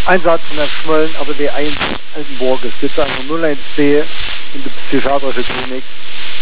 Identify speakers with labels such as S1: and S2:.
S1: Einsatz von der Schmollen, aber der 1 Altenburg ist jetzt einfach 012 in der psychiatrischen Klinik.